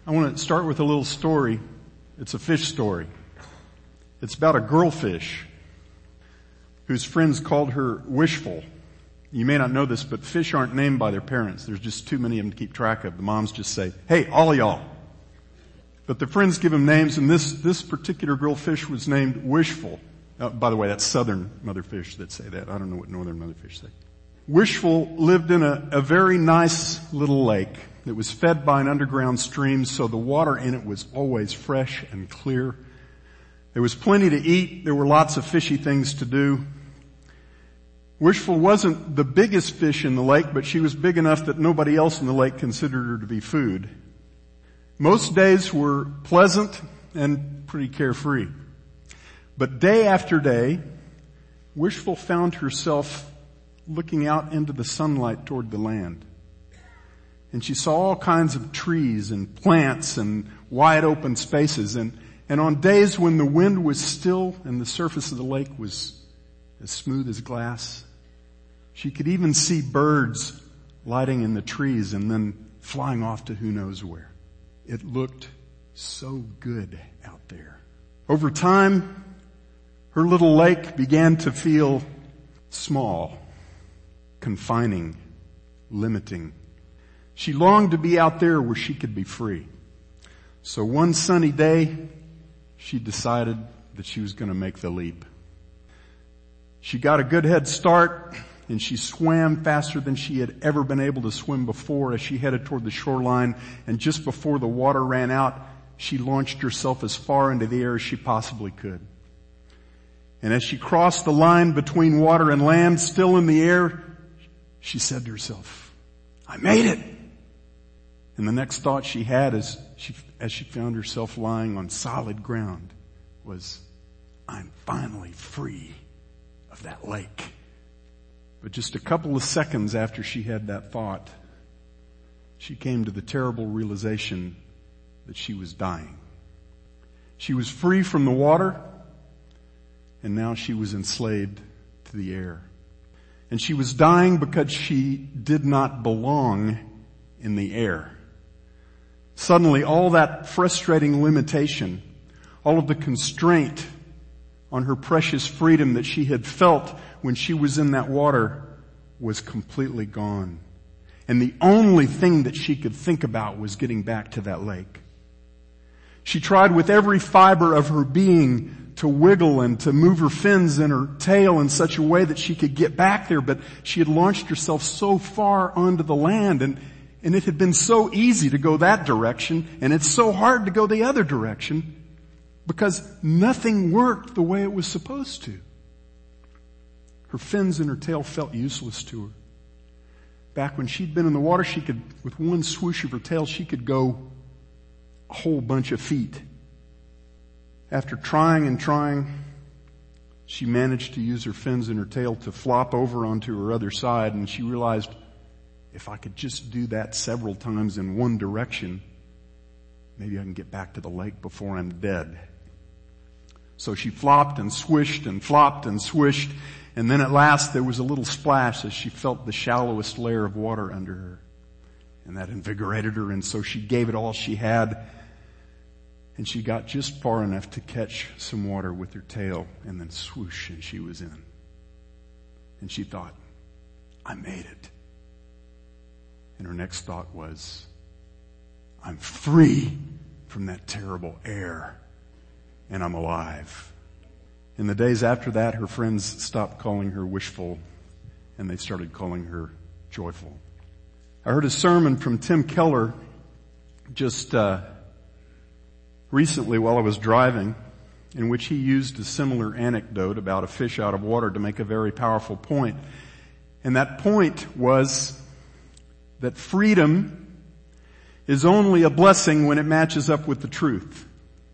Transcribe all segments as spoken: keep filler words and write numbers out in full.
I want to start with a little story. It's a fish story. It's about a girlfish whose friends called her Wishful. You may not know this, but fish aren't named by their parents. There's just too many of them to keep track of. The moms just say, hey, all of y'all. But the friends give them names, and this, this particular girlfish was named Wishful. Uh, by the way, that's southern motherfish that say that. I don't know what northern motherfish say. Wishful lived in a, a very nice little lake that was fed by an underground stream, so the water in it was always fresh and clear. There was plenty to eat. There were lots of fishy things to do. Wishful wasn't the biggest fish in the lake, but she was big enough that nobody else in the lake considered her to be food. Most days were pleasant and pretty carefree. But day after day, Wishful found herself looking out into the sunlight toward the land. And she saw all kinds of trees and plants and wide open spaces. And, and on days when the wind was still and the surface of the lake was as smooth as glass, she could even see birds lighting in the trees and then flying off to who knows where. It looked so good out there. Over time, her little lake began to feel small, confining, limiting. She longed to be out there where she could be free. So one sunny day, she decided that she was going to make the leap. She got a good head start, and she swam faster than she had ever been able to swim before as she headed toward the shoreline. And just before the water ran out, she launched herself as far into the air as she possibly could. And as she crossed the line between water and land, still in the air, she said to herself, I made it! And the next thought she had as she, as she found herself lying on solid ground was, I'm finally free of that lake. But just a couple of seconds after she had that thought, she came to the terrible realization that she was dying. She was free from the water, and now she was enslaved to the air. And she was dying because she did not belong in the air. Suddenly, all that frustrating limitation, all of the constraint on her precious freedom that she had felt when she was in that water was completely gone. And the only thing that she could think about was getting back to that lake. She tried with every fiber of her being to wiggle and to move her fins and her tail in such a way that she could get back there, but she had launched herself so far onto the land, and, and it had been so easy to go that direction, and it's so hard to go the other direction because nothing worked the way it was supposed to. Her fins and her tail felt useless to her. Back when she'd been in the water, she could, with one swoosh of her tail, she could go a whole bunch of feet. After trying and trying, she managed to use her fins and her tail to flop over onto her other side, and she realized, if I could just do that several times in one direction, maybe I can get back to the lake before I'm dead. So she flopped and swished and flopped and swished, and then at last there was a little splash as she felt the shallowest layer of water under her. And that invigorated her, and so she gave it all she had. And she got just far enough to catch some water with her tail, and then swoosh, and she was in. And she thought, I made it. And her next thought was, I'm free from that terrible air, and I'm alive. In the days after that, her friends stopped calling her Wishful, and they started calling her Joyful. I heard a sermon from Tim Keller just uh recently while I was driving, in which he used a similar anecdote about a fish out of water to make a very powerful point. And that point was that freedom is only a blessing when it matches up with the truth.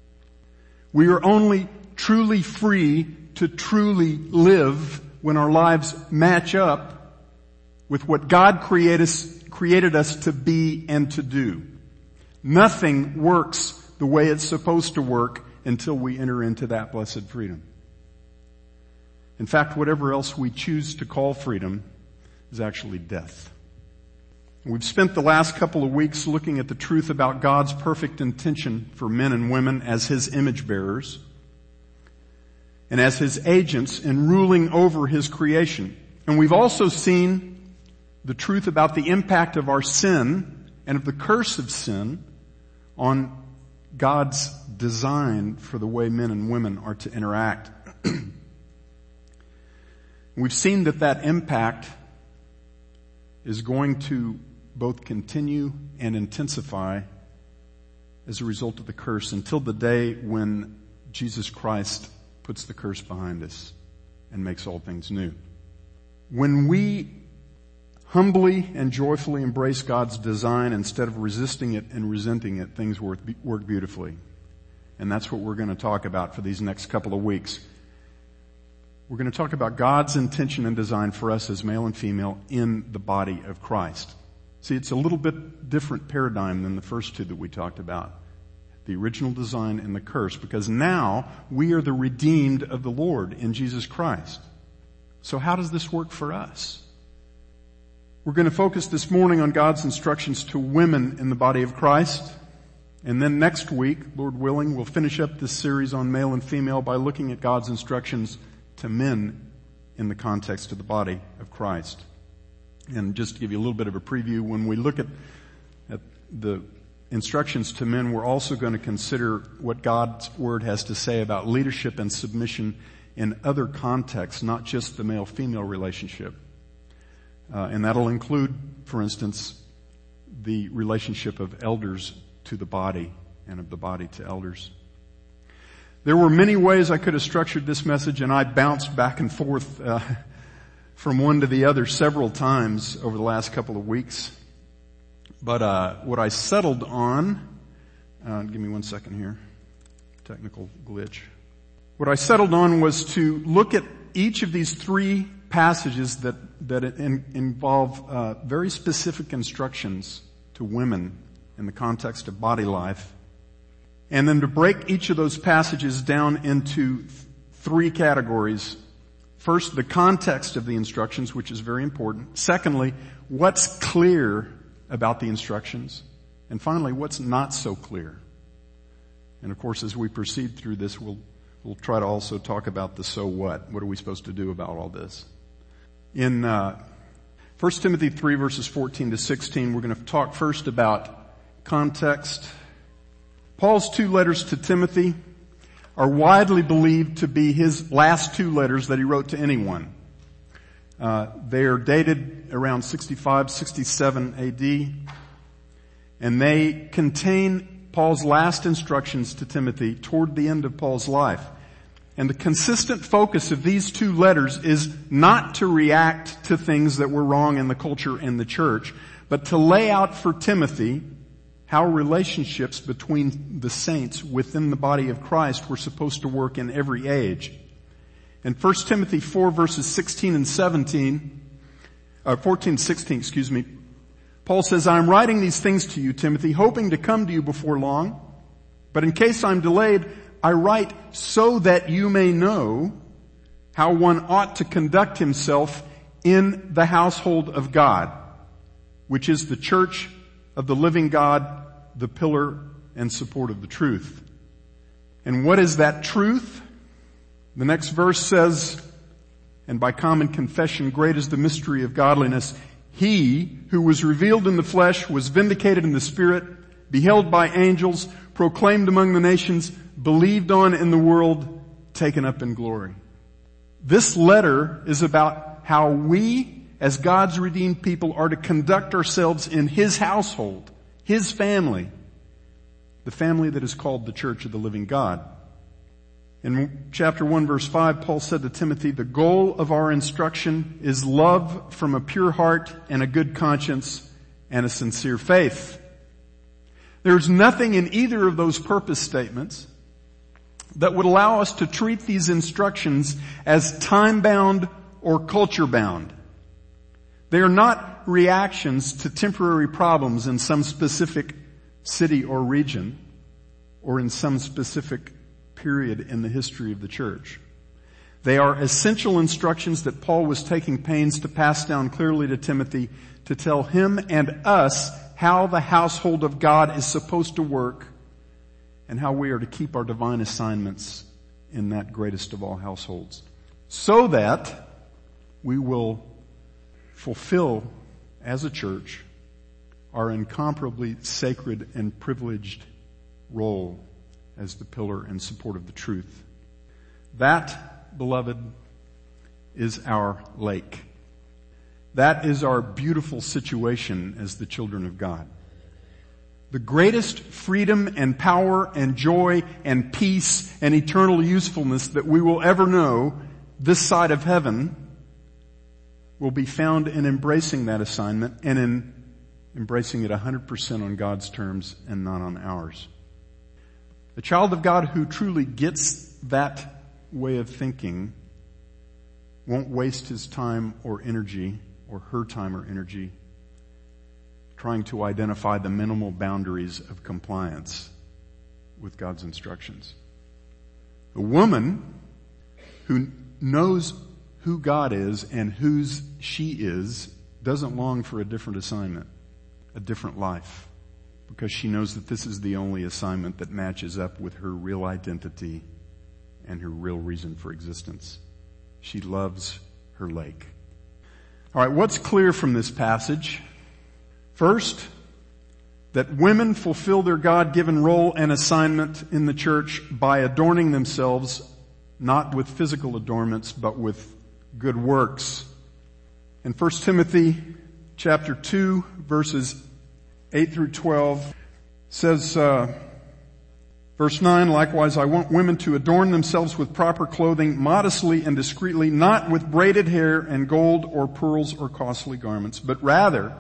We are only truly free to truly live when our lives match up with what God created us, created us to be and to do. Nothing works the way it's supposed to work until we enter into that blessed freedom. In fact, whatever else we choose to call freedom is actually death. We've spent the last couple of weeks looking at the truth about God's perfect intention for men and women as His image bearers and as His agents in ruling over His creation. And we've also seen the truth about the impact of our sin and of the curse of sin on God's design for the way men and women are to interact. We've seen that that impact is going to both continue and intensify as a result of the curse until the day when Jesus Christ puts the curse behind us and makes all things new. When we humbly and joyfully embrace God's design instead of resisting it and resenting it, things work, work beautifully. And that's what we're going to talk about for these next couple of weeks. We're going to talk about God's intention and design for us as male and female in the body of Christ. See, it's a little bit different paradigm than the first two that we talked about. The original design and the curse, because now we are the redeemed of the Lord in Jesus Christ. So how does this work for us? We're going to focus this morning on God's instructions to women in the body of Christ. And then next week, Lord willing, we'll finish up this series on male and female by looking at God's instructions to men in the context of the body of Christ. And just to give you a little bit of a preview, when we look at, at the instructions to men, we're also going to consider what God's Word has to say about leadership and submission in other contexts, not just the male-female relationship. Uh, and that'll include, for instance, the relationship of elders to the body and of the body to elders. There were many ways I could have structured this message, and I bounced back and forth uh, from one to the other several times over the last couple of weeks. But uh what I settled on, uh, give me one second here, technical glitch. What I settled on was to look at each of these three passages that that in, involve uh, very specific instructions to women in the context of body life, and then to break each of those passages down into th- three categories. First, the context of the instructions, which is very important. Secondly, what's clear about the instructions. And finally, what's not so clear. And of course, as we proceed through this, we'll, we'll try to also talk about the so what. What are we supposed to do about all this? In uh, First Timothy three, verses fourteen to sixteen, we're going to talk first about context. Paul's two letters to Timothy are widely believed to be his last two letters that he wrote to anyone. Uh, they are dated around sixty-five, sixty-seven A D, and they contain Paul's last instructions to Timothy toward the end of Paul's life. And the consistent focus of these two letters is not to react to things that were wrong in the culture and the church, but to lay out for Timothy how relationships between the saints within the body of Christ were supposed to work in every age. In First Timothy four, verses sixteen and seventeen, uh, fourteen, sixteen, excuse me, Paul says, I am writing these things to you, Timothy, hoping to come to you before long. But in case I'm delayed, I write so that you may know how one ought to conduct himself in the household of God, which is the church of the living God, the pillar and support of the truth. And what is that truth? The next verse says, and by common confession, great is the mystery of godliness. He who was revealed in the flesh was vindicated in the spirit, beheld by angels, proclaimed among the nations, believed on in the world, taken up in glory. This letter is about how we, as God's redeemed people, are to conduct ourselves in His household, His family, the family that is called the Church of the Living God. In chapter one, verse five, Paul said to Timothy, the goal of our instruction is love from a pure heart and a good conscience and a sincere faith. There's nothing in either of those purpose statements that would allow us to treat these instructions as time-bound or culture-bound. They are not reactions to temporary problems in some specific city or region or in some specific period in the history of the church. They are essential instructions that Paul was taking pains to pass down clearly to Timothy, to tell him and us how the household of God is supposed to work and how we are to keep our divine assignments in that greatest of all households, so that we will fulfill as a church our incomparably sacred and privileged role as the pillar and support of the truth. That, beloved, is our lake. That is our beautiful situation as the children of God. The greatest freedom and power and joy and peace and eternal usefulness that we will ever know this side of heaven will be found in embracing that assignment and in embracing it one hundred percent on God's terms and not on ours. A child of God who truly gets that way of thinking won't waste his time or energy or her time or energy trying to identify the minimal boundaries of compliance with God's instructions. A woman who knows who God is and whose she is doesn't long for a different assignment, a different life, because she knows that this is the only assignment that matches up with her real identity and her real reason for existence. She loves her lake. All right, what's clear from this passage? First, that women fulfill their God-given role and assignment in the church by adorning themselves, not with physical adornments, but with good works. In First Timothy chapter two, verses eight through twelve, says, uh, verse nine, likewise I want women to adorn themselves with proper clothing, modestly and discreetly, not with braided hair and gold or pearls or costly garments, but rather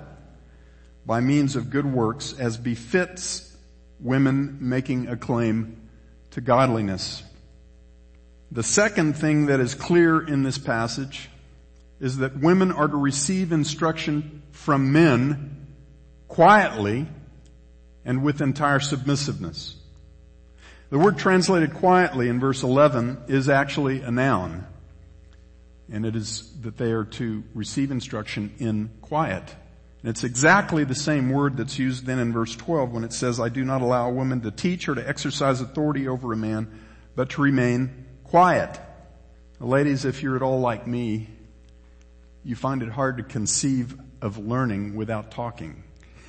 by means of good works, as befits women making a claim to godliness. The second thing that is clear in this passage is that women are to receive instruction from men quietly and with entire submissiveness. The word translated quietly in verse eleven is actually a noun, and it is that they are to receive instruction in quiet. And it's exactly the same word that's used then in verse twelve when it says, I do not allow a woman to teach or to exercise authority over a man, but to remain quiet. Now, ladies, if you're at all like me, you find it hard to conceive of learning without talking.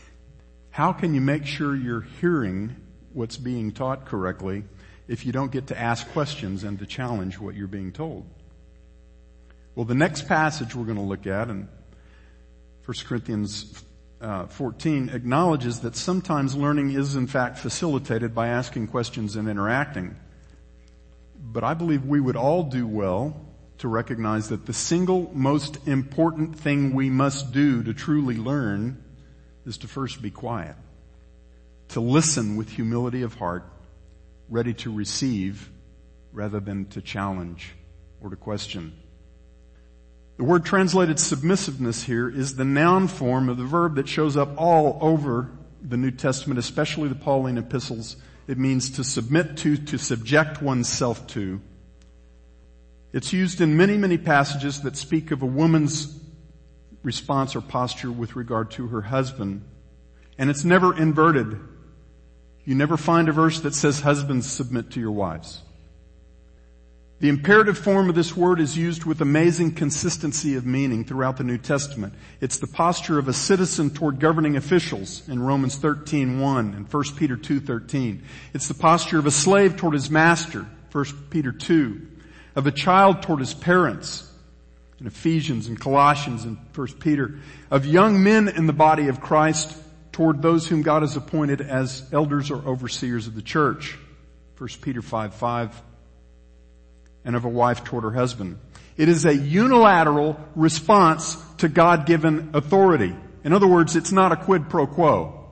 How can you make sure you're hearing what's being taught correctly if you don't get to ask questions and to challenge what you're being told? Well, the next passage we're going to look at in First Corinthians uh, fourteen acknowledges that sometimes learning is in fact facilitated by asking questions and interacting. But I believe we would all do well to recognize that the single most important thing we must do to truly learn is to first be quiet, to listen with humility of heart, ready to receive rather than to challenge or to question. The word translated submissiveness here is the noun form of the verb that shows up all over the New Testament, especially the Pauline epistles. It means to submit to, to subject oneself to. It's used in many, many passages that speak of a woman's response or posture with regard to her husband. And it's never inverted. You never find a verse that says husbands submit to your wives. The imperative form of this word is used with amazing consistency of meaning throughout the New Testament. It's the posture of a citizen toward governing officials in Romans thirteen one and First Peter two thirteen. It's the posture of a slave toward his master, First Peter two. Of a child toward his parents in Ephesians and Colossians and First Peter. Of young men in the body of Christ toward those whom God has appointed as elders or overseers of the church, First Peter five five. And of a wife toward her husband. It is a unilateral response to God-given authority. In other words, it's not a quid pro quo.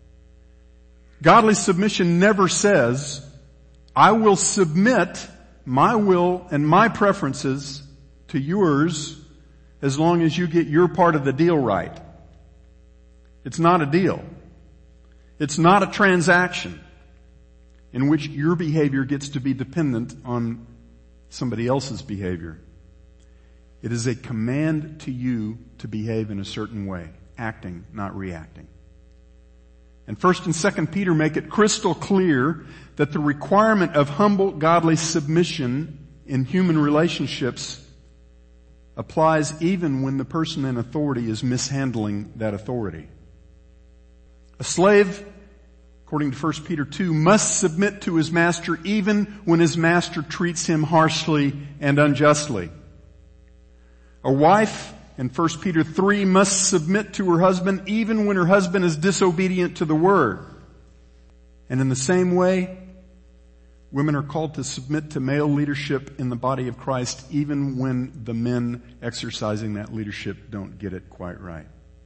Godly submission never says, I will submit my will and my preferences to yours as long as you get your part of the deal right. It's not a deal. It's not a transaction in which your behavior gets to be dependent on somebody else's behavior. It is a command to you to behave in a certain way, acting, not reacting. And First and Second Peter make it crystal clear that the requirement of humble, godly submission in human relationships applies even when the person in authority is mishandling that authority. A slave, according to First Peter two, must submit to his master even when his master treats him harshly and unjustly. A wife, in First Peter three, must submit to her husband even when her husband is disobedient to the word. And in the same way, women are called to submit to male leadership in the body of Christ even when the men exercising that leadership don't get it quite right.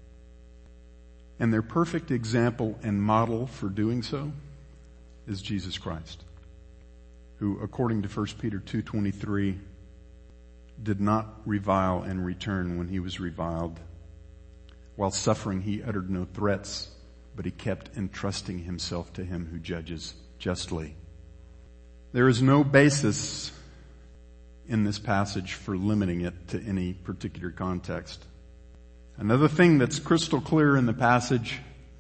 And their perfect example and model for doing so is Jesus Christ, who, according to First Peter two twenty-three, did not revile and return when he was reviled. While suffering, he uttered no threats, but he kept entrusting himself to him who judges justly. There is no basis in this passage for limiting it to any particular context. Another thing that's crystal clear in the passage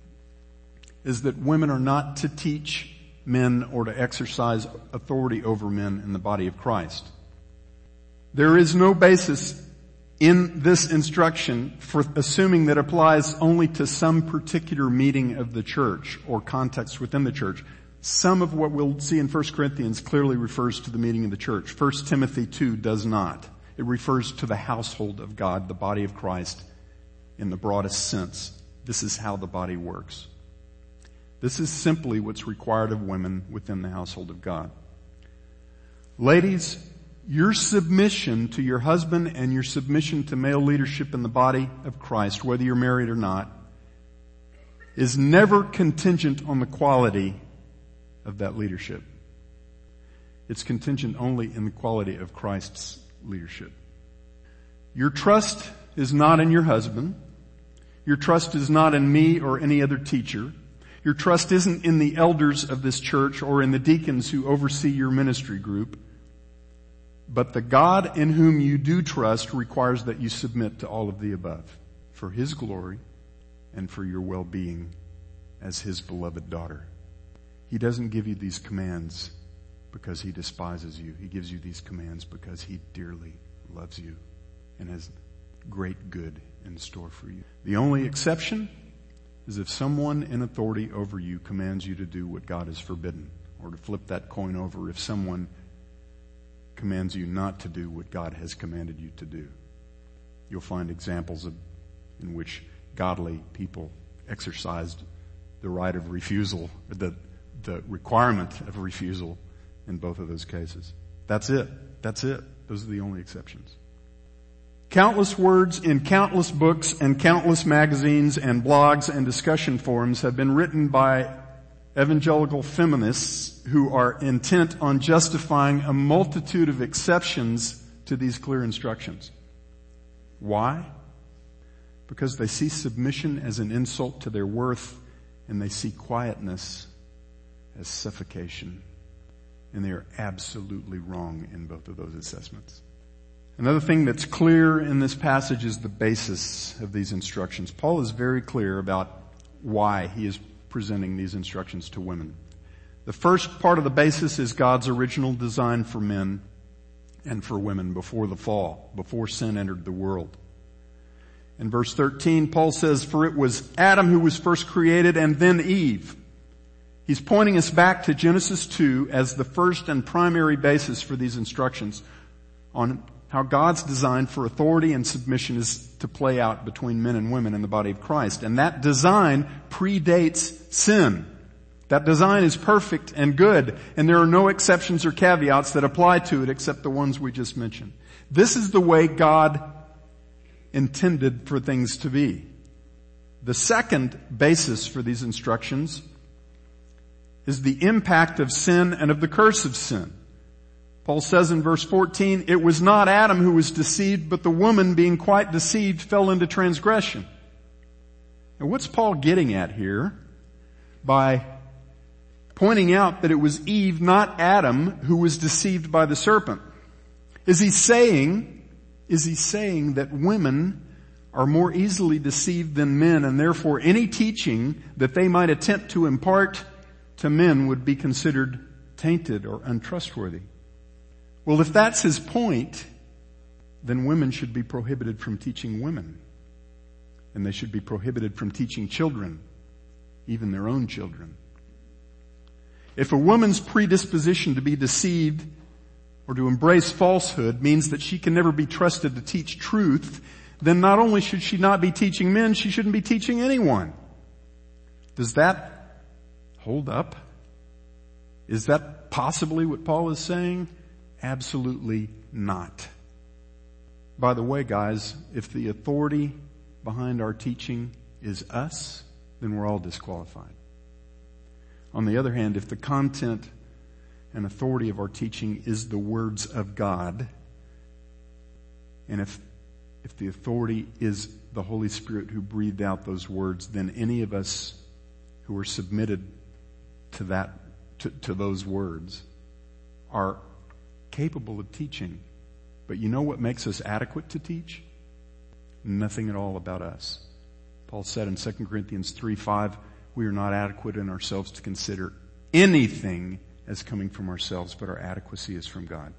is that women are not to teach men or to exercise authority over men in the body of Christ. There is no basis in this instruction for assuming that applies only to some particular meeting of the church or context within the church. Some of what we'll see in First Corinthians clearly refers to the meeting of the church. First Timothy two does not. It refers to the household of God, the body of Christ, in the broadest sense. This is how the body works. This is simply what's required of women within the household of God. Ladies, your submission to your husband and your submission to male leadership in the body of Christ, whether you're married or not, is never contingent on the quality of that leadership. It's contingent only in the quality of Christ's leadership. Your trust is not in your husband. Your trust is not in me or any other teacher. Your trust isn't in the elders of this church or in the deacons who oversee your ministry group. But the God in whom you do trust requires that you submit to all of the above for His glory and for your well-being as His beloved daughter. He doesn't give you these commands because He despises you. He gives you these commands because He dearly loves you and has great good in store for you. The only exception is if someone in authority over you commands you to do what God has forbidden, or to flip that coin over, if someone commands you not to do what God has commanded you to do. You'll find examples of, in which godly people exercised the right of refusal, the, the requirement of refusal in both of those cases. That's it. That's it. Those are the only exceptions. Countless words in countless books and countless magazines and blogs and discussion forums have been written by evangelical feminists who are intent on justifying a multitude of exceptions to these clear instructions. Why? Because they see submission as an insult to their worth, and they see quietness as suffocation. And they are absolutely wrong in both of those assessments. Another thing that's clear in this passage is the basis of these instructions. Paul is very clear about why he is presenting these instructions to women. The first part of the basis is God's original design for men and for women before the fall, before sin entered the world. In verse thirteen, Paul says, "For it was Adam who was first created and then Eve." He's pointing us back to Genesis two as the first and primary basis for these instructions on how God's design for authority and submission is to play out between men and women in the body of Christ. And that design predates sin. That design is perfect and good, and there are no exceptions or caveats that apply to it except the ones we just mentioned. This is the way God intended for things to be. The second basis for these instructions is the impact of sin and of the curse of sin. Paul says in verse fourteen, "It was not Adam who was deceived, but the woman, being quite deceived, fell into transgression." Now, what's Paul getting at here by pointing out that it was Eve, not Adam, who was deceived by the serpent? Is he saying, is he saying that women are more easily deceived than men, and therefore any teaching that they might attempt to impart to men would be considered tainted or untrustworthy? Well, if that's his point, then women should be prohibited from teaching women. And they should be prohibited from teaching children, even their own children. If a woman's predisposition to be deceived or to embrace falsehood means that she can never be trusted to teach truth, then not only should she not be teaching men, she shouldn't be teaching anyone. Does that hold up? Is that possibly what Paul is saying? Absolutely not. By the way, guys, if the authority behind our teaching is us, then we're all disqualified. On the other hand, if the content and authority of our teaching is the words of God, and if if the authority is the Holy Spirit who breathed out those words, then any of us who are submitted to that, to, to those words are capable of teaching. But you know what makes us adequate to teach? Nothing at all about us. Paul said in Second Corinthians three five, we are not adequate in ourselves to consider anything as coming from ourselves, but our adequacy is from God,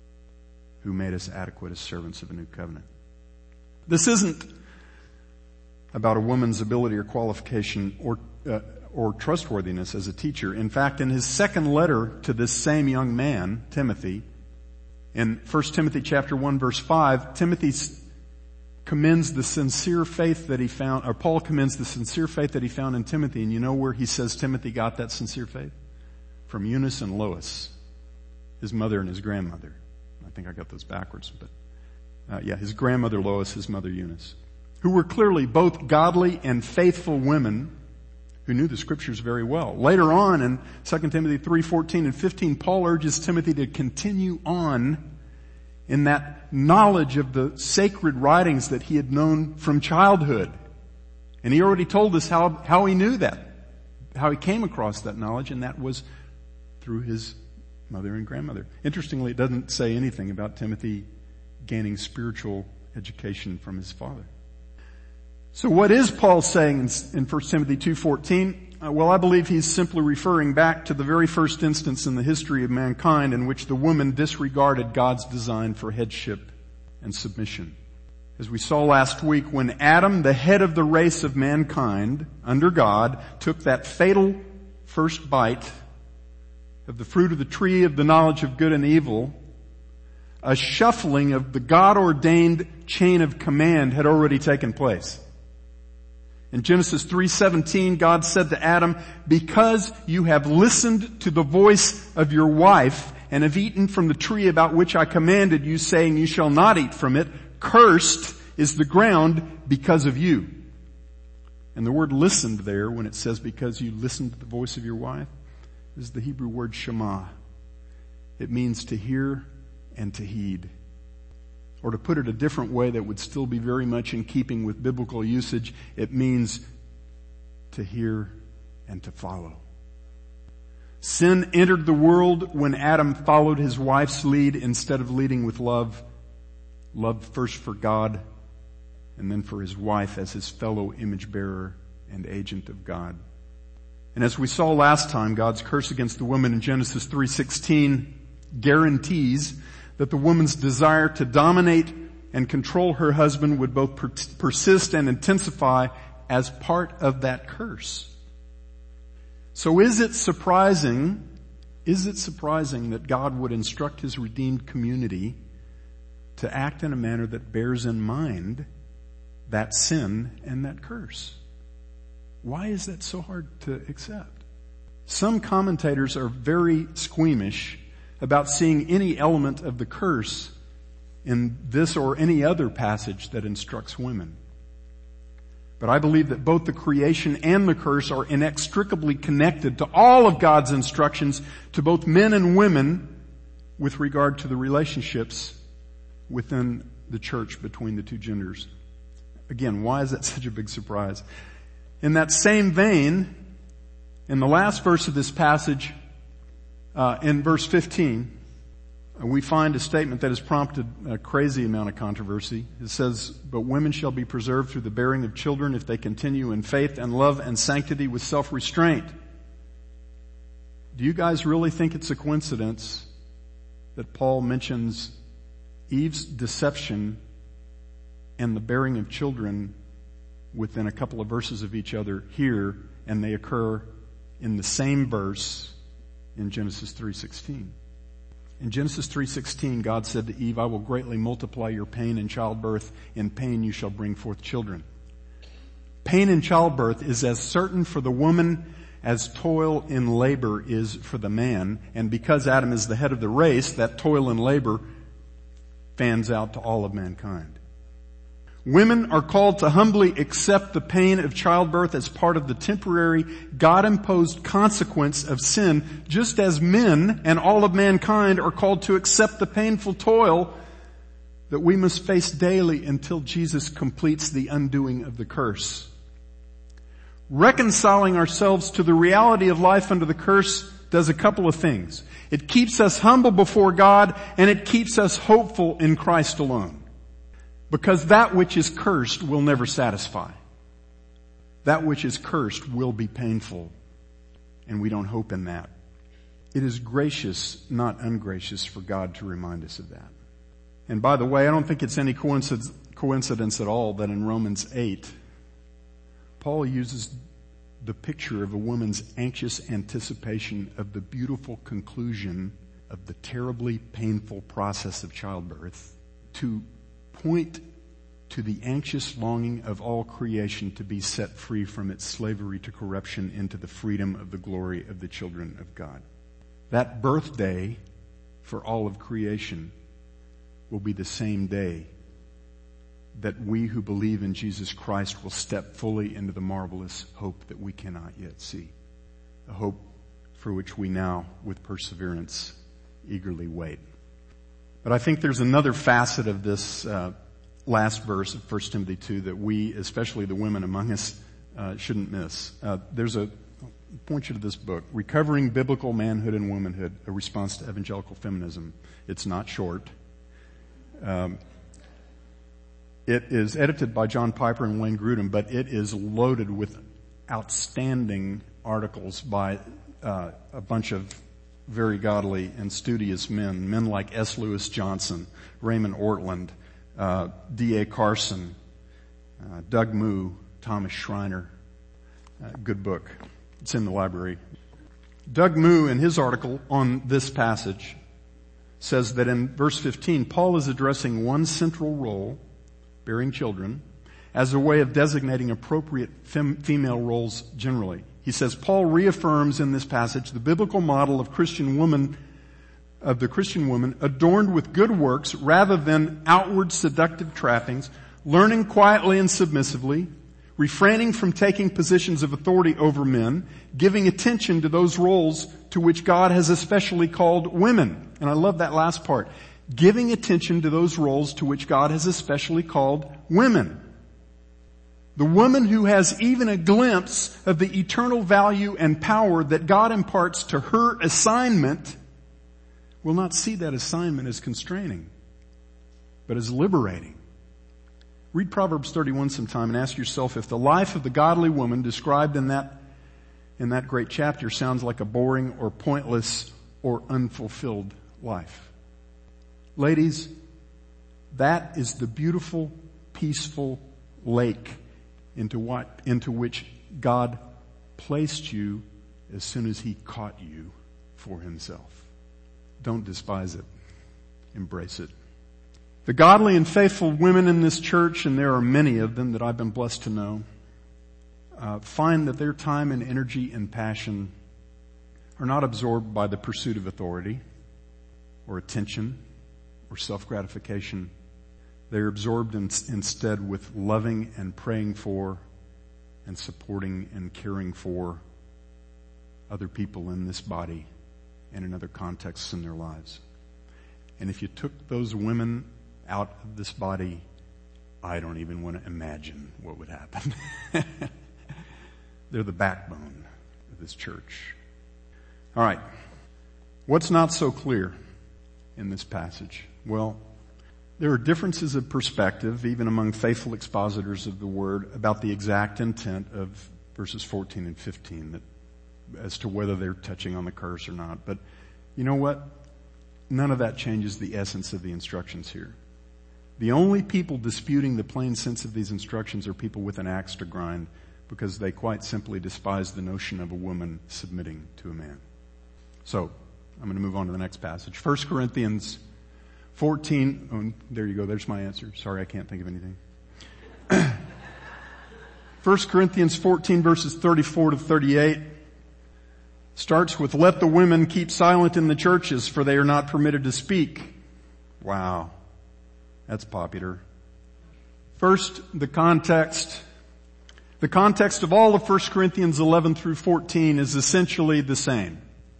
who made us adequate as servants of a new covenant. This isn't about a woman's ability or qualification or uh, or trustworthiness as a teacher. In fact, in his second letter to this same young man, Timothy, in First Timothy chapter one verse five, Timothy commends the sincere faith that he found, or Paul commends the sincere faith that he found in Timothy. And you know where he says Timothy got that sincere faith? From Eunice and Lois, his mother and his grandmother. I think I got those backwards, but Uh, yeah, his grandmother Lois, his mother Eunice, who were clearly both godly and faithful women who knew the scriptures very well. Later on in Second Timothy three fourteen and fifteen, Paul urges Timothy to continue on in that knowledge of the sacred writings that he had known from childhood. And he already told us how, how he knew that, how he came across that knowledge, and that was through his mother and grandmother. Interestingly, it doesn't say anything about Timothy gaining spiritual education from his father. So what is Paul saying in, in First Timothy two fourteen? Uh, well, I believe he's simply referring back to the very first instance in the history of mankind in which the woman disregarded God's design for headship and submission. As we saw last week, when Adam, the head of the race of mankind, under God, took that fatal first bite of the fruit of the tree of the knowledge of good and evil, a shuffling of the God-ordained chain of command had already taken place. In Genesis three seventeen, God said to Adam, "Because you have listened to the voice of your wife and have eaten from the tree about which I commanded you, saying you shall not eat from it, cursed is the ground because of you." And the word listened there, when it says because you listened to the voice of your wife, is the Hebrew word shema. It means to hear and to heed. Or to put it a different way that would still be very much in keeping with biblical usage, it means to hear and to follow. Sin entered the world when Adam followed his wife's lead instead of leading with love. Love first for God and then for his wife as his fellow image bearer and agent of God. And as we saw last time, God's curse against the woman in Genesis three sixteen guarantees that the woman's desire to dominate and control her husband would both per- persist and intensify as part of that curse. So is it surprising, is it surprising that God would instruct his redeemed community to act in a manner that bears in mind that sin and that curse? Why is that so hard to accept? Some commentators are very squeamish about seeing any element of the curse in this or any other passage that instructs women. But I believe that both the creation and the curse are inextricably connected to all of God's instructions to both men and women with regard to the relationships within the church between the two genders. Again, why is that such a big surprise? In that same vein, in the last verse of this passage, Uh, in verse fifteen, we find a statement that has prompted a crazy amount of controversy. It says, "But women shall be preserved through the bearing of children if they continue in faith and love and sanctity with self-restraint." Do you guys really think it's a coincidence that Paul mentions Eve's deception and the bearing of children within a couple of verses of each other here, and they occur in the same verse in Genesis three sixteen? In Genesis three sixteen, God said to Eve, "I will greatly multiply your pain in childbirth. In pain you shall bring forth children." Pain in childbirth is as certain for the woman as toil in labor is for the man. And because Adam is the head of the race, that toil and labor fans out to all of mankind. Women are called to humbly accept the pain of childbirth as part of the temporary God-imposed consequence of sin, just as men and all of mankind are called to accept the painful toil that we must face daily until Jesus completes the undoing of the curse. Reconciling ourselves to the reality of life under the curse does a couple of things. It keeps us humble before God, and it keeps us hopeful in Christ alone. Because that which is cursed will never satisfy. That which is cursed will be painful, and we don't hope in that. It is gracious, not ungracious, for God to remind us of that. And by the way, I don't think it's any coincidence, coincidence at all that in Romans eight, Paul uses the picture of a woman's anxious anticipation of the beautiful conclusion of the terribly painful process of childbirth to point to the anxious longing of all creation to be set free from its slavery to corruption into the freedom of the glory of the children of God. That birthday for all of creation will be the same day that we who believe in Jesus Christ will step fully into the marvelous hope that we cannot yet see. A hope for which we now, with perseverance, eagerly wait. But I think there's another facet of this uh, last verse of First Timothy two that we, especially the women among us, uh, shouldn't miss. Uh, there's a, I'll point you to this book, Recovering Biblical Manhood and Womanhood, a Response to Evangelical Feminism. It's not short. Um, It is edited by John Piper and Wayne Grudem, but it is loaded with outstanding articles by uh, a bunch of very godly and studious men, men like S. Lewis Johnson, Raymond Ortland, uh, D A Carson, uh, Doug Moo, Thomas Schreiner. Uh, good book. It's in the library. Doug Moo, in his article on this passage, says that in verse fifteen, Paul is addressing one central role, bearing children, as a way of designating appropriate fem- female roles generally. He says, Paul reaffirms in this passage the biblical model of Christian woman, of the Christian woman adorned with good works rather than outward seductive trappings, learning quietly and submissively, refraining from taking positions of authority over men, giving attention to those roles to which God has especially called women. And I love that last part. Giving attention to those roles to which God has especially called women. The woman who has even a glimpse of the eternal value and power that God imparts to her assignment will not see that assignment as constraining, but as liberating. Read Proverbs thirty-one sometime and ask yourself if the life of the godly woman described in that, in that great chapter sounds like a boring or pointless or unfulfilled life. Ladies, that is the beautiful, peaceful lake into what, into which God placed you as soon as He caught you for Himself. Don't despise it. Embrace it. The godly and faithful women in this church, and there are many of them that I've been blessed to know, uh, find that their time and energy and passion are not absorbed by the pursuit of authority or attention or self-gratification. They're absorbed in, instead with loving and praying for and supporting and caring for other people in this body and in other contexts in their lives. And if you took those women out of this body, I don't even want to imagine what would happen. They're the backbone of this church. All right. What's not so clear in this passage? Well, there are differences of perspective, even among faithful expositors of the Word, about the exact intent of verses fourteen and fifteen, that, as to whether they're touching on the curse or not. But you know what? None of that changes the essence of the instructions here. The only people disputing the plain sense of these instructions are people with an axe to grind, because they quite simply despise the notion of a woman submitting to a man. So, I'm going to move on to the next passage. First Corinthians fourteen, oh, there you go, there's my answer. Sorry, I can't think of anything. First Corinthians fourteen verses thirty-four to thirty-eight starts with, let the women keep silent in the churches, for they are not permitted to speak. Wow. That's popular. First, the context. The context of all of First Corinthians eleven through fourteen is essentially the same.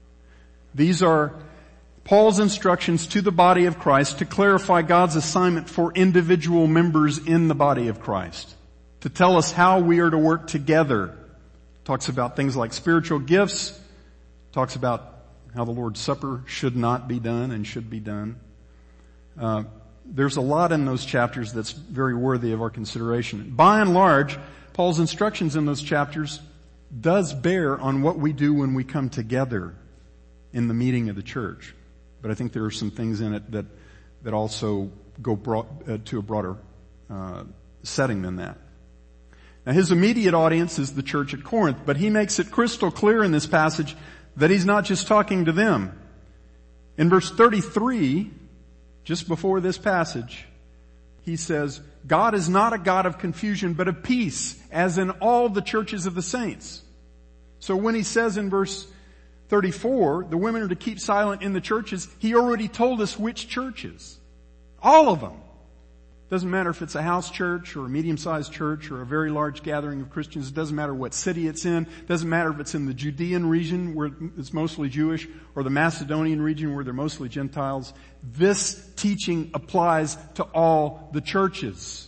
These are Paul's instructions to the body of Christ to clarify God's assignment for individual members in the body of Christ, to tell us how we are to work together. Talks about things like spiritual gifts, talks about how the Lord's Supper should not be done and should be done. Uh, there's a lot in those chapters that's very worthy of our consideration. By and large, Paul's instructions in those chapters does bear on what we do when we come together in the meeting of the church. But I think there are some things in it that that also go broad, uh, to a broader uh, setting than that. Now, his immediate audience is the church at Corinth, but he makes it crystal clear in this passage that he's not just talking to them. In verse thirty-three, just before this passage, he says, God is not a God of confusion, but of peace, as in all the churches of the saints. So when he says in verse thirty-four, the women are to keep silent in the churches, he already told us which churches. All of them. Doesn't matter if it's a house church or a medium-sized church or a very large gathering of Christians. It doesn't matter what city it's in. It doesn't matter if it's in the Judean region where it's mostly Jewish or the Macedonian region where they're mostly Gentiles. This teaching applies to all the churches.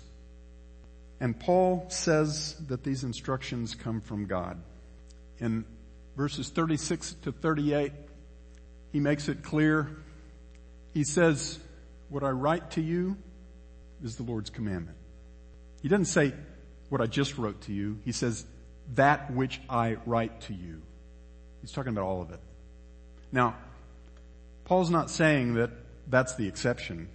And Paul says that these instructions come from God. In verses thirty-six to thirty-eight, he makes it clear. He says, what I write to you is the Lord's commandment. He doesn't say what I just wrote to you. He says that which I write to you. He's talking about all of it. Now, Paul's not saying that that's the exception.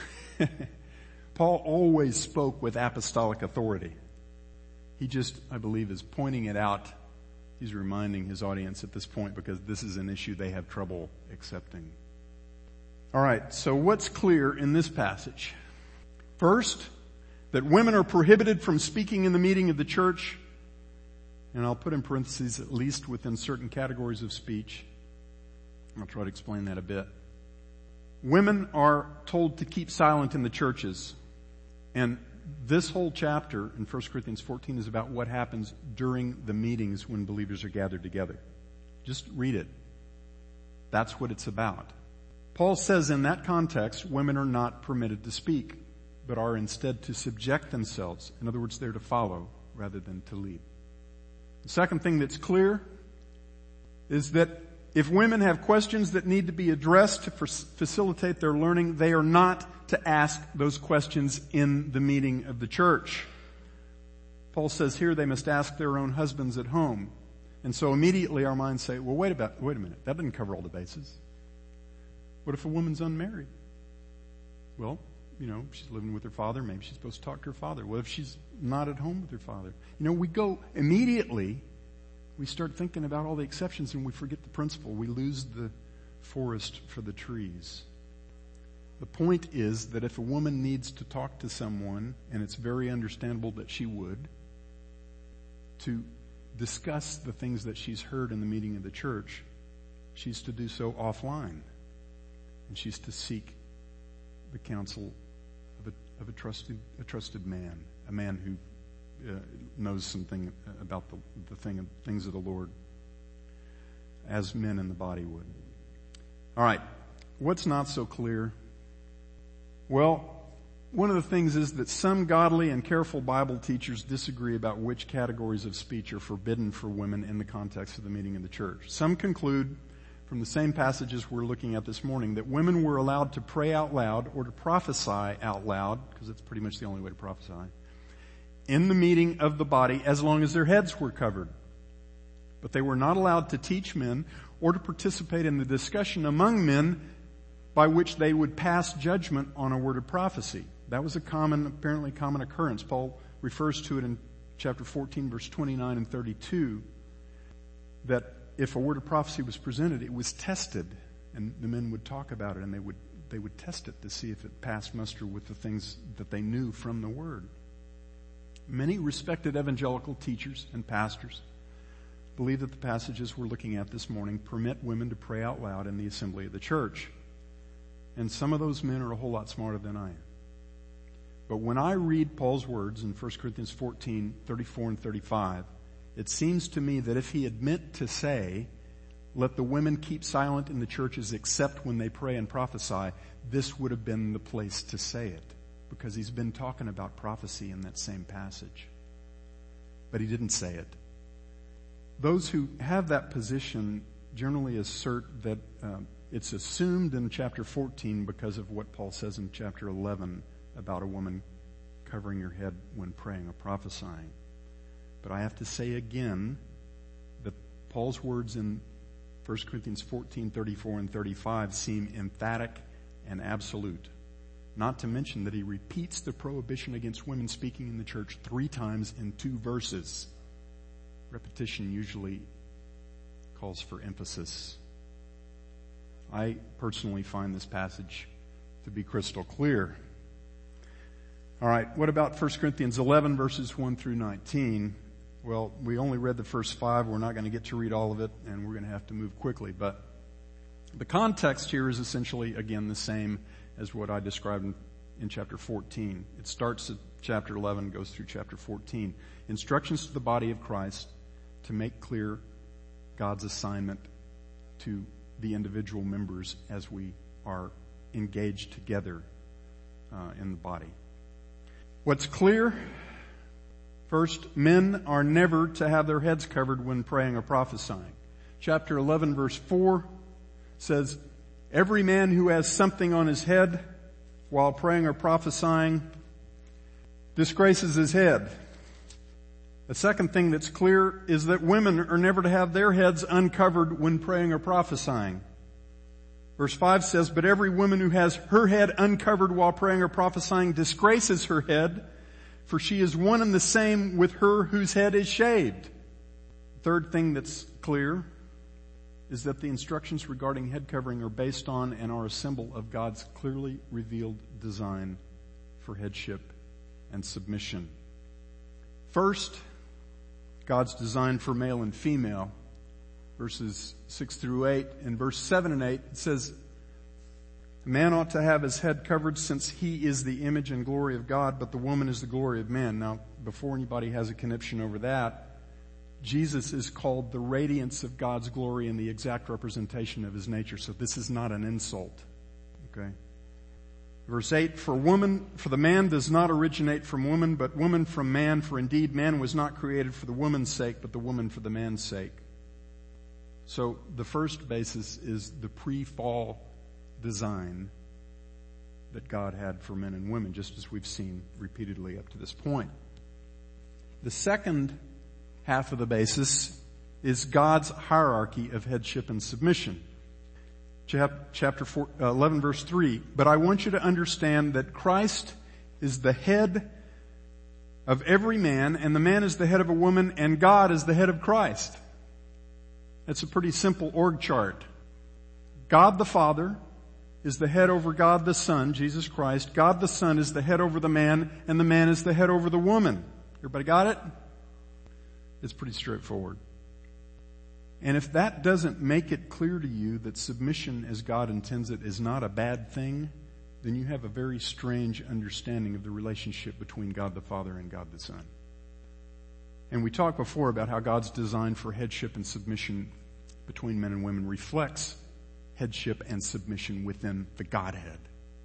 Paul always spoke with apostolic authority. He just, I believe, is pointing it out. He's reminding his audience at this point because this is an issue they have trouble accepting. All right, so what's clear in this passage? First, that women are prohibited from speaking in the meeting of the church, and I'll put in parentheses, at least within certain categories of speech. I'll try to explain that a bit. Women are told to keep silent in the churches, and this whole chapter in First Corinthians fourteen is about what happens during the meetings when believers are gathered together. Just read it. That's what it's about. Paul says in that context, women are not permitted to speak, but are instead to subject themselves. In other words, they're to follow rather than to lead. The second thing that's clear is that if women have questions that need to be addressed to facilitate their learning, they are not to ask those questions in the meeting of the church. Paul says here they must ask their own husbands at home. And so immediately our minds say, well, wait about, wait a minute, that doesn't cover all the bases. What if a woman's unmarried? Well, you know, she's living with her father. Maybe she's supposed to talk to her father. What if she's not at home with her father? You know, we go immediately, we start thinking about all the exceptions and we forget the principle. We lose the forest for the trees. The point is that if a woman needs to talk to someone, and it's very understandable that she would, to discuss the things that she's heard in the meeting of the church, she's to do so offline. And she's to seek the counsel of a, of a trusted, a trusted man, a man who uh, knows something about the, the thing, things of the Lord, as men in the body would. All right, what's not so clear? Well, one of the things is that some godly and careful Bible teachers disagree about which categories of speech are forbidden for women in the context of the meeting of the church. Some conclude from the same passages we're looking at this morning, that women were allowed to pray out loud or to prophesy out loud, because it's pretty much the only way to prophesy, in the meeting of the body as long as their heads were covered. But they were not allowed to teach men or to participate in the discussion among men by which they would pass judgment on a word of prophecy. That was a common, apparently common occurrence. Paul refers to it in chapter fourteen, verse twenty-nine and thirty-two, that if a word of prophecy was presented, it was tested, and the men would talk about it, and they would they would test it to see if it passed muster with the things that they knew from the word. Many respected evangelical teachers and pastors believe that the passages we're looking at this morning permit women to pray out loud in the assembly of the church. And some of those men are a whole lot smarter than I am. But when I read Paul's words in First Corinthians fourteen, thirty-four and thirty-five, it seems to me that if he had meant to say, let the women keep silent in the churches except when they pray and prophesy, this would have been the place to say it, because he's been talking about prophecy in that same passage. But he didn't say it. Those who have that position generally assert that um, it's assumed in chapter fourteen because of what Paul says in chapter eleven about a woman covering her head when praying or prophesying. But I have to say again that Paul's words in First Corinthians fourteen, thirty-four and thirty-five seem emphatic and absolute. Not to mention that he repeats the prohibition against women speaking in the church three times in two verses. Repetition usually calls for emphasis. I personally find this passage to be crystal clear. All right, what about First Corinthians eleven, verses one through nineteen? Well, we only read the first five. We're not going to get to read all of it, and we're going to have to move quickly. But the context here is essentially, again, the same as what I described in, in chapter fourteen. It starts at chapter eleven, goes through chapter fourteen. Instructions to the body of Christ to make clear God's assignment to the individual members as we are engaged together uh, in the body. What's clear? First, men are never to have their heads covered when praying or prophesying. Chapter eleven, verse four says, every man who has something on his head while praying or prophesying disgraces his head. The second thing that's clear is that women are never to have their heads uncovered when praying or prophesying. Verse five says, but every woman who has her head uncovered while praying or prophesying disgraces her head, for she is one and the same with her whose head is shaved. Third thing that's clear is that the instructions regarding head covering are based on and are a symbol of God's clearly revealed design for headship and submission. First, God's design for male and female. Verses six through eight. In verse seven and eight, it says, a man ought to have his head covered since he is the image and glory of God, but the woman is the glory of man. Now, before anybody has a conniption over that, Jesus is called the radiance of God's glory and the exact representation of his nature. So this is not an insult. Okay. Verse eight, for woman, for the man does not originate from woman, but woman from man, for indeed man was not created for the woman's sake, but the woman for the man's sake. So the first basis is the pre-fall design that God had for men and women, just as we've seen repeatedly up to this point. The second half of the basis is God's hierarchy of headship and submission. Chapter four, uh, eleven, verse three. But I want you to understand that Christ is the head of every man, and the man is the head of a woman, and God is the head of Christ. That's a pretty simple org chart. God the Father is the head over God the Son, Jesus Christ. God the Son is the head over the man, and the man is the head over the woman. Everybody got it? It's pretty straightforward. And if that doesn't make it clear to you that submission as God intends it is not a bad thing, then you have a very strange understanding of the relationship between God the Father and God the Son. And we talked before about how God's design for headship and submission between men and women reflects headship and submission within the Godhead.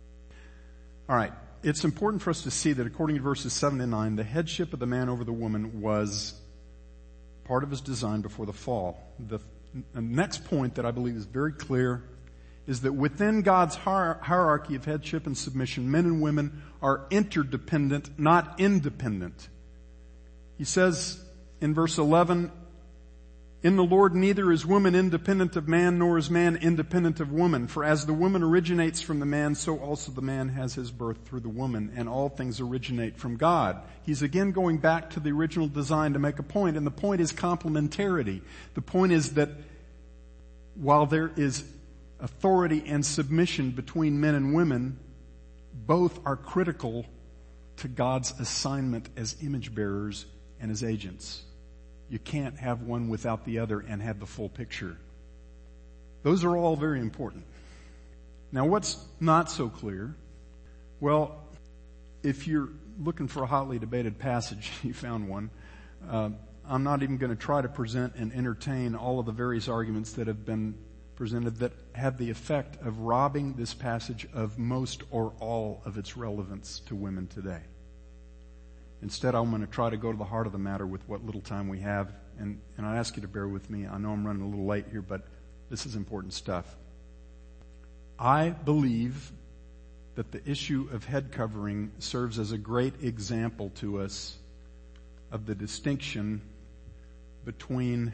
All right. It's important for us to see that according to verses seven and nine, the headship of the man over the woman was part of his design before the fall. The The next point that I believe is very clear is that within God's hier- hierarchy of headship and submission, men and women are interdependent, not independent. He says in verse eleven, "In the Lord neither is woman independent of man, nor is man independent of woman. For as the woman originates from the man, so also the man has his birth through the woman, and all things originate from God." He's again going back to the original design to make a point, and the point is complementarity. The point is that while there is authority and submission between men and women, both are critical to God's assignment as image bearers and as agents. You can't have one without the other and have the full picture. Those are all very important. Now, what's not so clear? Well, if you're looking for a hotly debated passage, you found one. Uh, I'm not even going to try to present and entertain all of the various arguments that have been presented that have the effect of robbing this passage of most or all of its relevance to women today. Instead, I'm going to try to go to the heart of the matter with what little time we have, and, and I ask you to bear with me. I know I'm running a little late here, but this is important stuff. I believe that the issue of head covering serves as a great example to us of the distinction between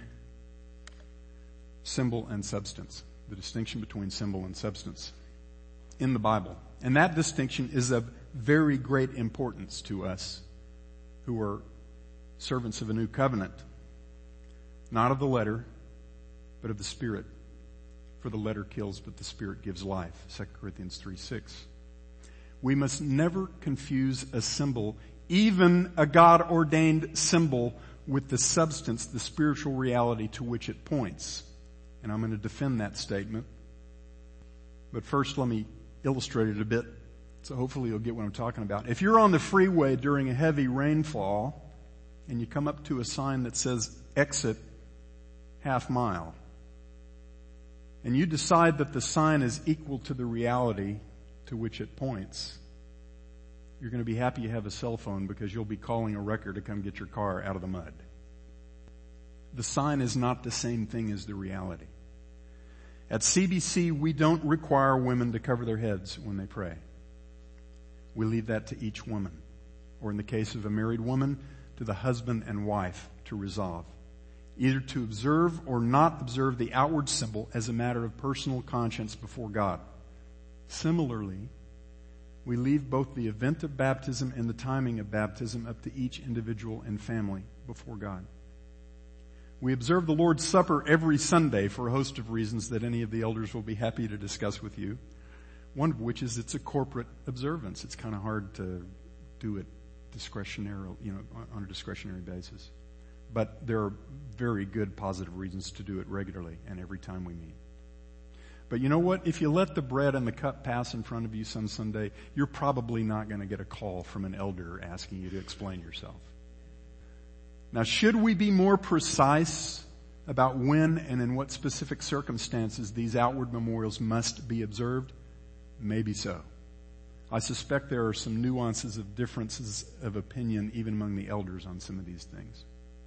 symbol and substance. The distinction between symbol and substance in the Bible. And that distinction is of very great importance to us who are servants of a new covenant. Not of the letter, but of the Spirit. For the letter kills, but the Spirit gives life. Second Corinthians three six. We must never confuse a symbol, even a God-ordained symbol, with the substance, the spiritual reality to which it points. And I'm going to defend that statement. But first, let me illustrate it a bit, so hopefully you'll get what I'm talking about. If you're on the freeway during a heavy rainfall, and you come up to a sign that says exit half mile, and you decide that the sign is equal to the reality to which it points, you're going to be happy you have a cell phone, because you'll be calling a wrecker to come get your car out of the mud. The sign is not the same thing as the reality. At C B C, we don't require women to cover their heads when they pray. We leave that to each woman, or in the case of a married woman, to the husband and wife to resolve. Either to observe or not observe the outward symbol as a matter of personal conscience before God. Similarly, we leave both the event of baptism and the timing of baptism up to each individual and family before God. We observe the Lord's Supper every Sunday for a host of reasons that any of the elders will be happy to discuss with you. One of which is it's a corporate observance. It's kind of hard to do it discretionary, you know, on a discretionary basis. But there are very good positive reasons to do it regularly and every time we meet. But you know what? If you let the bread and the cup pass in front of you some Sunday, you're probably not going to get a call from an elder asking you to explain yourself. Now, should we be more precise about when and in what specific circumstances these outward memorials must be observed? Maybe so. I suspect there are some nuances of differences of opinion even among the elders on some of these things.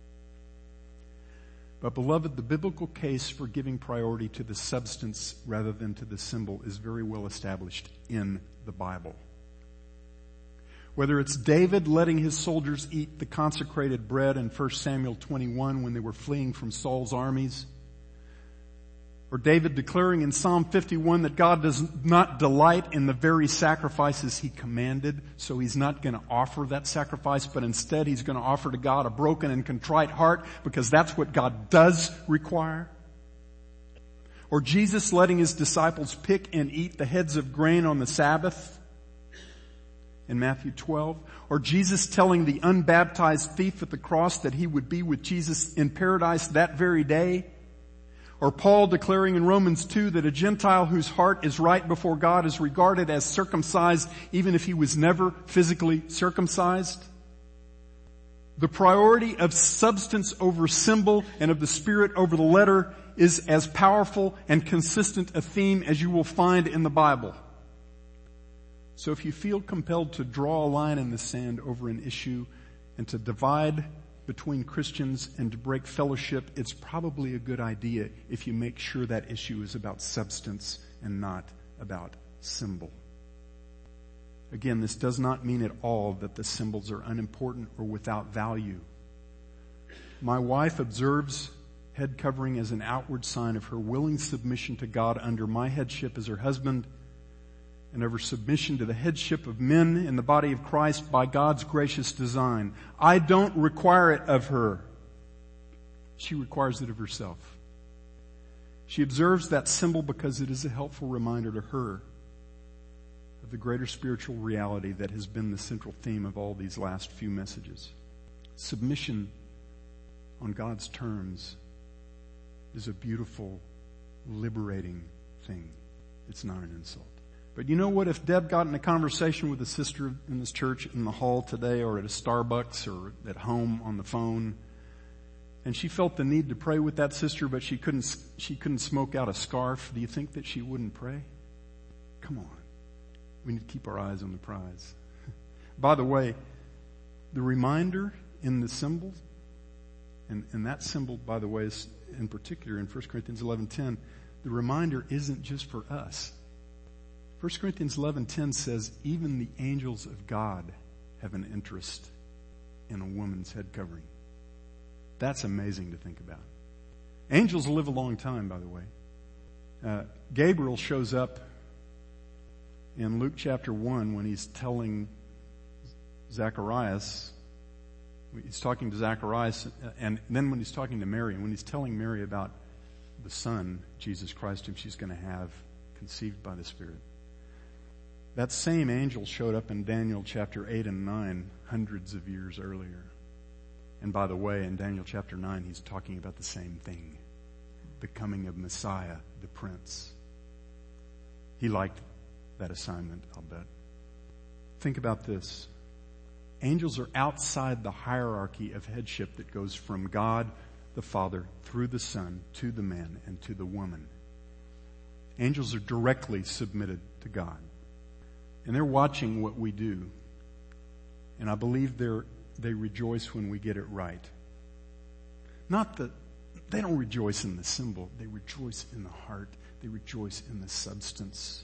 But beloved, the biblical case for giving priority to the substance rather than to the symbol is very well established in the Bible. Whether it's David letting his soldiers eat the consecrated bread in First Samuel twenty-one when they were fleeing from Saul's armies, or David declaring in Psalm fifty-one that God does not delight in the very sacrifices he commanded, so he's not going to offer that sacrifice, but instead he's going to offer to God a broken and contrite heart, because that's what God does require. Or Jesus letting his disciples pick and eat the heads of grain on the Sabbath in Matthew twelve. Or Jesus telling the unbaptized thief at the cross that he would be with Jesus in paradise that very day. Or Paul declaring in Romans two that a Gentile whose heart is right before God is regarded as circumcised even if he was never physically circumcised. The priority of substance over symbol and of the Spirit over the letter is as powerful and consistent a theme as you will find in the Bible. So if you feel compelled to draw a line in the sand over an issue and to divide between Christians and to break fellowship, it's probably a good idea if you make sure that issue is about substance and not about symbol. Again, this does not mean at all that the symbols are unimportant or without value. My wife observes head covering as an outward sign of her willing submission to God under my headship as her husband, and of her submission to the headship of men in the body of Christ by God's gracious design. I don't require it of her. She requires it of herself. She observes that symbol because it is a helpful reminder to her of the greater spiritual reality that has been the central theme of all these last few messages. Submission on God's terms is a beautiful, liberating thing. It's not an insult. But you know what? If Deb got in a conversation with a sister in this church in the hall today or at a Starbucks or at home on the phone, and she felt the need to pray with that sister, but she couldn't, she couldn't smoke out a scarf, do you think that she wouldn't pray? Come on. We need to keep our eyes on the prize. By the way, the reminder in the symbol, and, and that symbol, by the way, is in particular in First Corinthians eleven ten, the reminder isn't just for us. First Corinthians eleven ten says, even the angels of God have an interest in a woman's head covering. That's amazing to think about. Angels live a long time, by the way. Uh, Gabriel shows up in Luke chapter one when he's telling Zacharias, he's talking to Zacharias, and then when he's talking to Mary, and when he's telling Mary about the Son, Jesus Christ, whom she's going to have conceived by the Spirit. That same angel showed up in Daniel chapter eight and nine, hundreds of years earlier. And by the way, in Daniel chapter nine, he's talking about the same thing. The coming of Messiah, the Prince. He liked that assignment, I'll bet. Think about this. Angels are outside the hierarchy of headship that goes from God the Father through the Son to the man and to the woman. Angels are directly submitted to God. And they're watching what we do. And I believe they're, they rejoice when we get it right. Not that they don't rejoice in the symbol. They rejoice in the heart. They rejoice in the substance.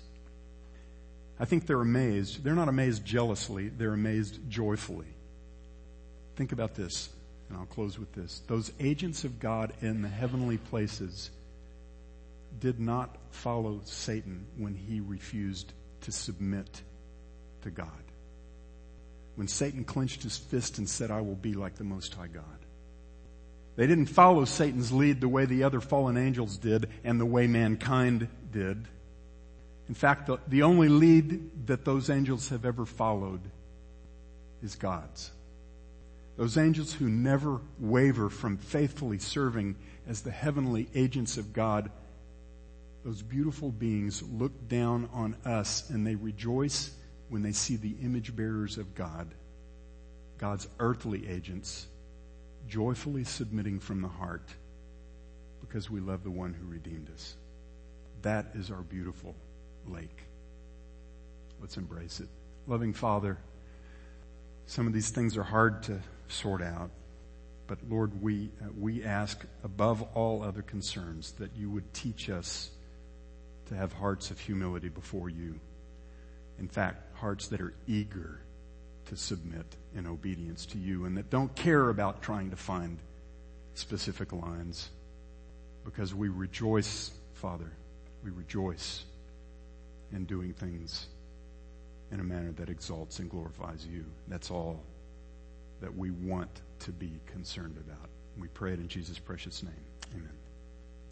I think they're amazed. They're not amazed jealously. They're amazed joyfully. Think about this, and I'll close with this. Those agents of God in the heavenly places did not follow Satan when he refused to submit to God. When Satan clenched his fist and said, I will be like the Most High God. They didn't follow Satan's lead the way the other fallen angels did and the way mankind did. In fact, the, the only lead that those angels have ever followed is God's. Those angels who never waver from faithfully serving as the heavenly agents of God, those beautiful beings look down on us and they rejoice when they see the image bearers of God, God's earthly agents, joyfully submitting from the heart because we love the one who redeemed us. That is our beautiful lake. Let's embrace it. Loving Father, some of these things are hard to sort out, but Lord, we uh, we ask above all other concerns that you would teach us to have hearts of humility before you. In fact, hearts that are eager to submit in obedience to you and that don't care about trying to find specific lines, because we rejoice, Father, we rejoice in doing things in a manner that exalts and glorifies you. That's all that we want to be concerned about. We pray it in Jesus' precious name. Amen.